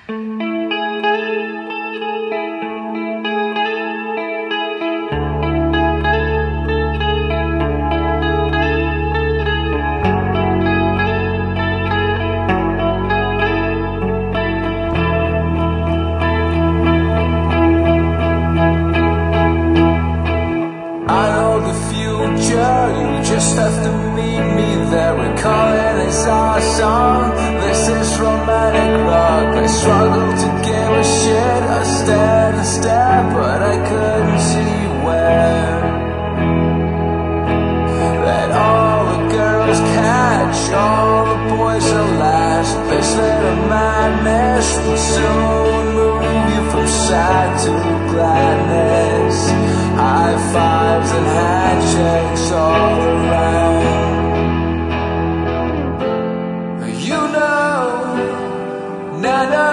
You just have to meet me there. Recall it as our song. This is romantic rock. I struggled to give a shit. I stared and stared, but I couldn't see where. That all the girls catch, all the boys are last. This little madness will soon move you from sad to gladness. High fives and handshakes all around. You know, none of